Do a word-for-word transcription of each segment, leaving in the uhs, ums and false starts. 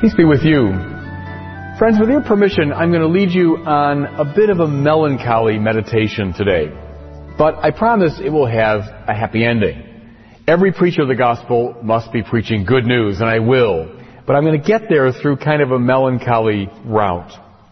Peace be with you. Friends, with your permission, I'm going to lead you on a bit of a melancholy meditation today. But I promise it will have a happy ending. Every preacher of the gospel must be preaching good news, and I will. But I'm going to get there through kind of a melancholy route.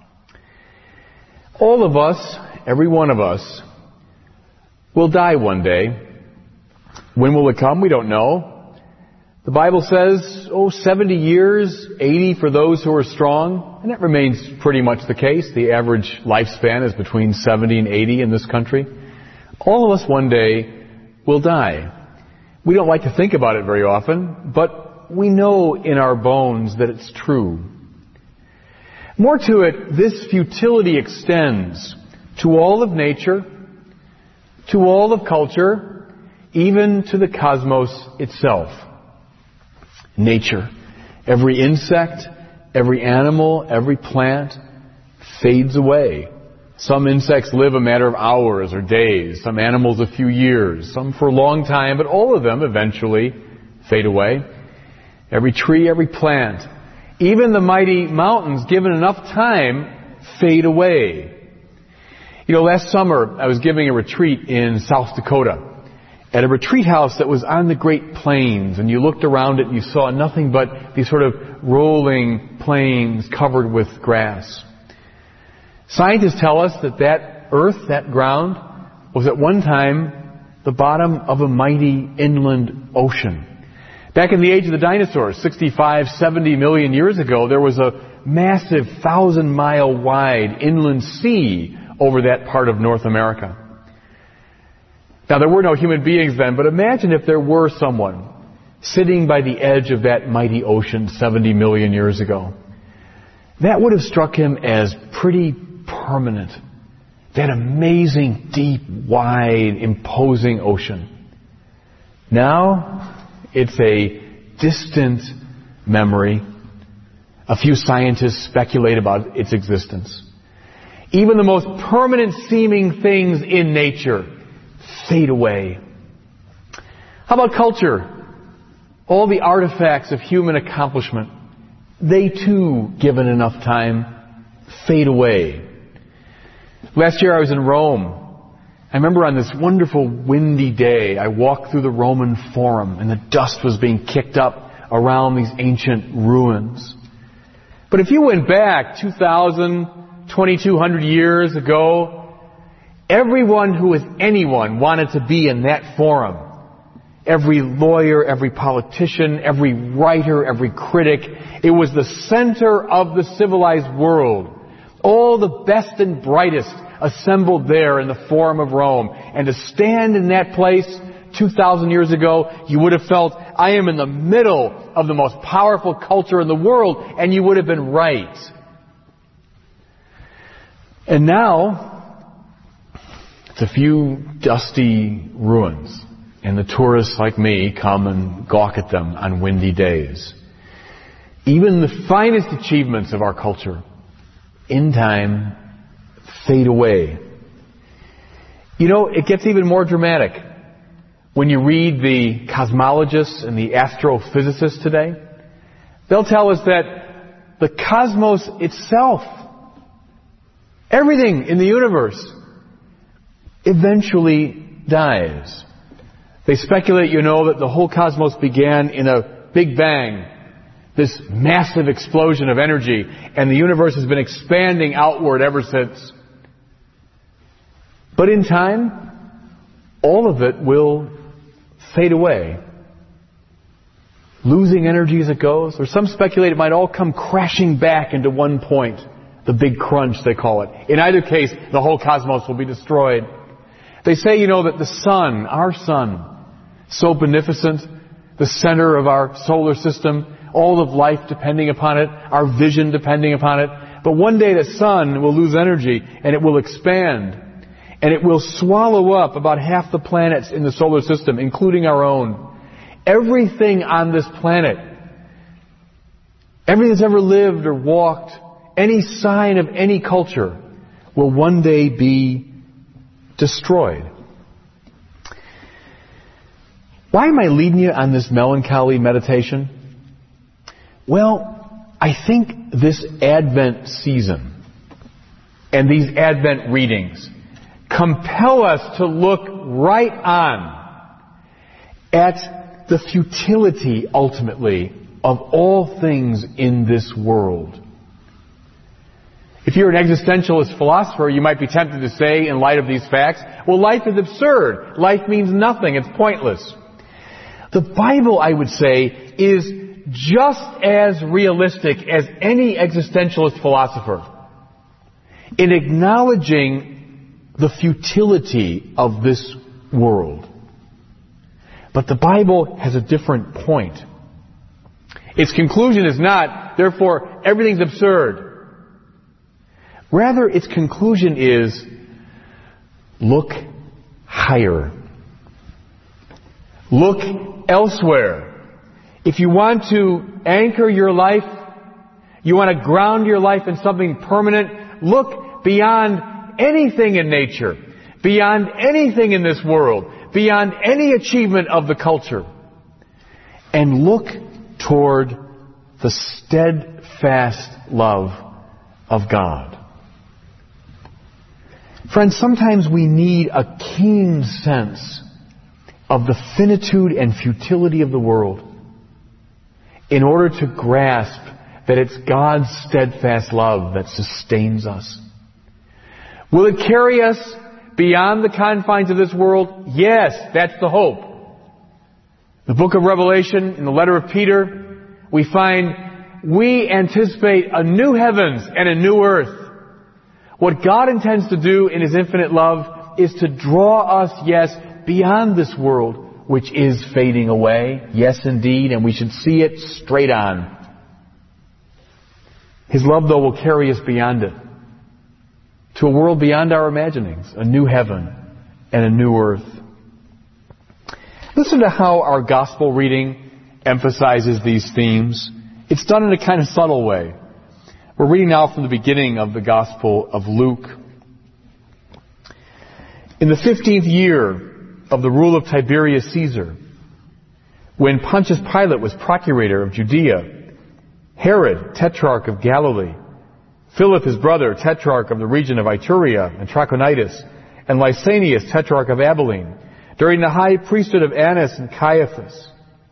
All of us, every one of us, will die one day. When will it come? We don't know. The Bible says, oh, seventy years, eighty for those who are strong. And that remains pretty much the case. The average lifespan is between seventy and eighty in this country. All of us one day will die. We don't like to think about it very often, but we know in our bones that it's true. More to it, this futility extends to all of nature, to all of culture, even to the cosmos itself. Nature. Every insect, every animal, every plant fades away. Some insects live a matter of hours or days, some animals a few years, some for a long time, but all of them eventually fade away. Every tree, every plant, even the mighty mountains, given enough time, fade away. You know, last summer I was giving a retreat in South Dakota at a retreat house that was on the Great Plains, and you looked around it and you saw nothing but these sort of rolling plains covered with grass. Scientists tell us that that earth, that ground, was at one time the bottom of a mighty inland ocean. Back in the age of the dinosaurs, sixty-five, seventy million years ago, there was a massive thousand mile wide inland sea over that part of North America. Now, there were no human beings then, but imagine if there were someone sitting by the edge of that mighty ocean seventy million years ago. That would have struck him as pretty permanent. That amazing, deep, wide, imposing ocean. Now, it's a distant memory. A few scientists speculate about its existence. Even the most permanent seeming things in nature fade away. How about culture? All the artifacts of human accomplishment, they too, given enough time, fade away. Last year I was in Rome. I remember on this wonderful windy day, I walked through the Roman Forum and the dust was being kicked up around these ancient ruins. But if you went back two thousand, twenty-two hundred years ago, everyone who was anyone wanted to be in that forum. Every lawyer, every politician, every writer, every critic. It was the center of the civilized world. All the best and brightest assembled there in the Forum of Rome. And to stand in that place two thousand years ago, you would have felt, I am in the middle of the most powerful culture in the world, and you would have been right. And now, it's a few dusty ruins, and the tourists like me come and gawk at them on windy days. Even the finest achievements of our culture, in time, fade away. You know, it gets even more dramatic when you read the cosmologists and the astrophysicists today. They'll tell us that the cosmos itself, everything in the universe, eventually dies. They speculate, you know, that the whole cosmos began in a big bang, this massive explosion of energy, and the universe has been expanding outward ever since. But in time, all of it will fade away, losing energy as it goes. Or some speculate it might all come crashing back into one point, the big crunch they call it. In either case, the whole cosmos will be destroyed. They say, you know, that the sun, our sun, so beneficent, the center of our solar system, all of life depending upon it, our vision depending upon it. But one day the sun will lose energy and it will expand. And it will swallow up about half the planets in the solar system, including our own. Everything on this planet, everything that's ever lived or walked, any sign of any culture, will one day be destroyed. Why am I leading you on this melancholy meditation? Well, I think this Advent season and these Advent readings compel us to look right on at the futility, ultimately, of all things in this world. If you're an existentialist philosopher, you might be tempted to say, in light of these facts, well, life is absurd. Life means nothing. It's pointless. The Bible, I would say, is just as realistic as any existentialist philosopher in acknowledging the futility of this world. But the Bible has a different point. Its conclusion is not, therefore, everything's absurd. Rather, its conclusion is, look higher. Look elsewhere. If you want to anchor your life, you want to ground your life in something permanent, look beyond anything in nature, beyond anything in this world, beyond any achievement of the culture, and look toward the steadfast love of God. Friends, sometimes we need a keen sense of the finitude and futility of the world in order to grasp that it's God's steadfast love that sustains us. Will it carry us beyond the confines of this world? Yes, that's the hope. The book of Revelation, in the letter of Peter, we find we anticipate a new heavens and a new earth. What God intends to do in His infinite love is to draw us, yes, beyond this world, which is fading away. Yes, indeed, and we should see it straight on. His love, though, will carry us beyond it, to a world beyond our imaginings, a new heaven and a new earth. Listen to how our gospel reading emphasizes these themes. It's done in a kind of subtle way. We're reading now from the beginning of the Gospel of Luke. In the fifteenth year of the rule of Tiberius Caesar, when Pontius Pilate was procurator of Judea, Herod, tetrarch of Galilee, Philip his brother, tetrarch of the region of Iturea and Trachonitis, and Lysanias, tetrarch of Abilene, during the high priesthood of Annas and Caiaphas.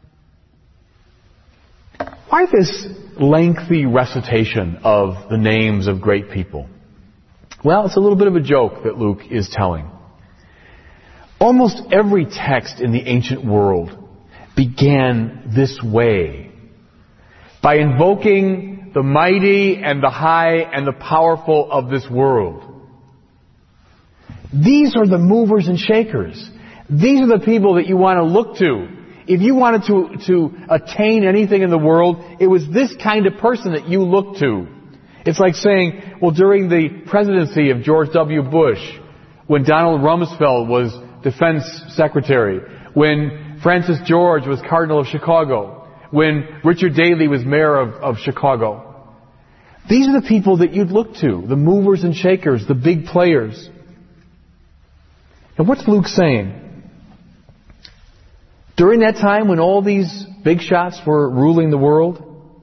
Why this lengthy recitation of the names of great people? Well, it's a little bit of a joke that Luke is telling. Almost every text in the ancient world began this way, by invoking the mighty and the high and the powerful of this world. These are the movers and shakers. These are the people that you want to look to. If you wanted to, to attain anything in the world, it was this kind of person that you looked to. It's like saying, well, during the presidency of George W. Bush, when Donald Rumsfeld was defense secretary, when Francis George was Cardinal of Chicago, when Richard Daley was mayor of, of Chicago. These are the people that you'd look to, the movers and shakers, the big players. And what's Luke saying? During that time when all these big shots were ruling the world,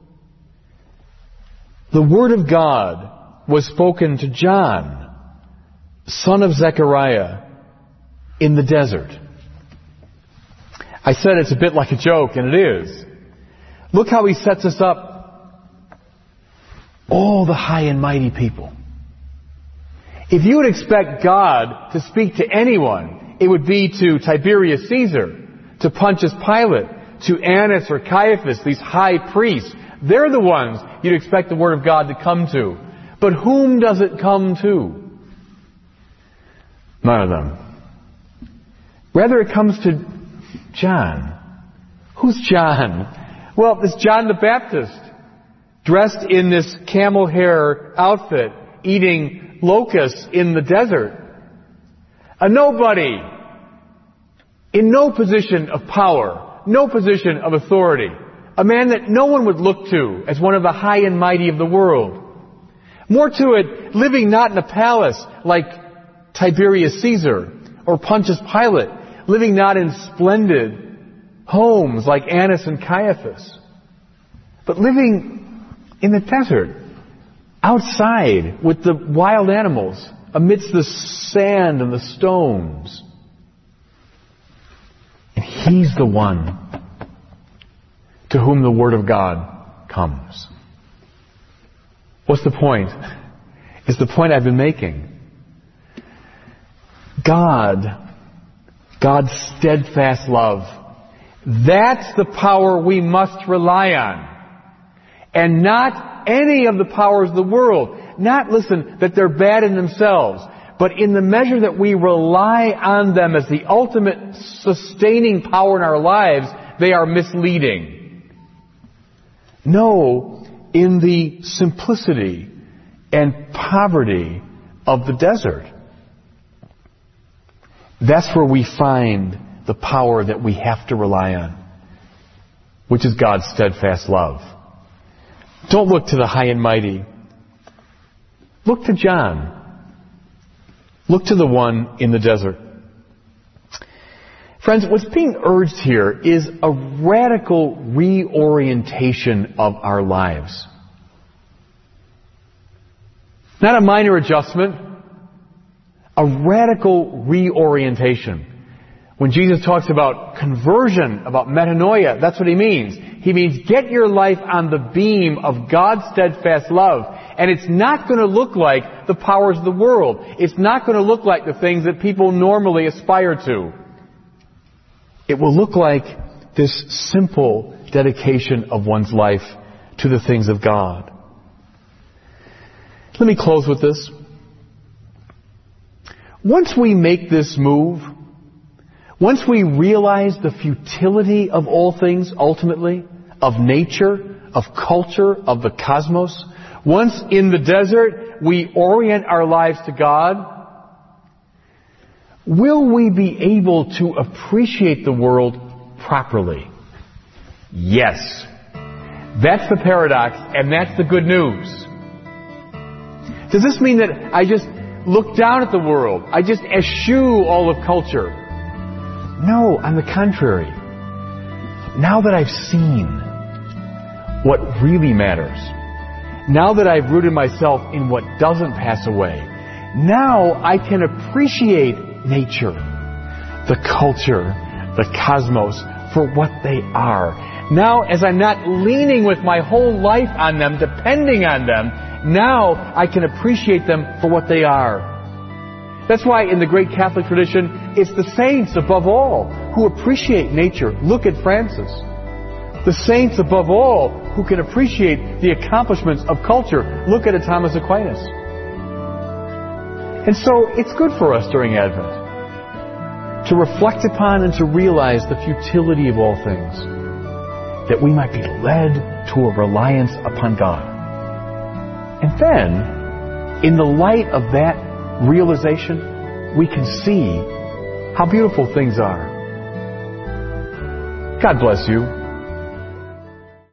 the Word of God was spoken to John, son of Zechariah, in the desert. I said it's a bit like a joke, and it is. Look how he sets us up. All the high and mighty people. If you would expect God to speak to anyone, it would be to Tiberius Caesar, to Pontius Pilate, to Annas or Caiaphas, these high priests. They're the ones you'd expect the Word of God to come to. But whom does it come to? None of them. Rather, it comes to John. Who's John? Well, it's John the Baptist, dressed in this camel hair outfit, eating locusts in the desert. A nobody. In no position of power, no position of authority. A man that no one would look to as one of the high and mighty of the world. More to it, living not in a palace like Tiberius Caesar or Pontius Pilate, living not in splendid homes like Annas and Caiaphas, but living in the desert, outside with the wild animals, amidst the sand and the stones. And He's the one to whom the Word of God comes. What's the point? It's the point I've been making. God, God's steadfast love, that's the power we must rely on. And not any of the powers of the world. Not, listen, that they're bad in themselves, but in the measure that we rely on them as the ultimate sustaining power in our lives, they are misleading. No, in the simplicity and poverty of the desert, that's where we find the power that we have to rely on, which is God's steadfast love. Don't look to the high and mighty. Look to John. Look to the one in the desert. Friends, what's being urged here is a radical reorientation of our lives. Not a minor adjustment, a radical reorientation. When Jesus talks about conversion, about metanoia, that's what He means. He means get your life on the beam of God's steadfast love. And it's not going to look like the powers of the world. It's not going to look like the things that people normally aspire to. It will look like this simple dedication of one's life to the things of God. Let me close with this. Once we make this move, once we realize the futility of all things ultimately, of nature, of culture, of the cosmos, once in the desert we orient our lives to God, will we be able to appreciate the world properly? Yes. That's the paradox, and that's the good news. Does this mean that I just look down at the world? I just eschew all of culture? No, on the contrary. Now that I've seen what really matters, now that I've rooted myself in what doesn't pass away, now I can appreciate nature, the culture, the cosmos for what they are. Now, as I'm not leaning with my whole life on them, depending on them, now I can appreciate them for what they are. That's why in the great Catholic tradition, it's the saints above all who appreciate nature. Look at Francis. The saints above all who can appreciate the accomplishments of culture. Look at a Thomas Aquinas. And so it's good for us during Advent to reflect upon and to realize the futility of all things, that we might be led to a reliance upon God. And then, in the light of that realization, we can see how beautiful things are. God bless you.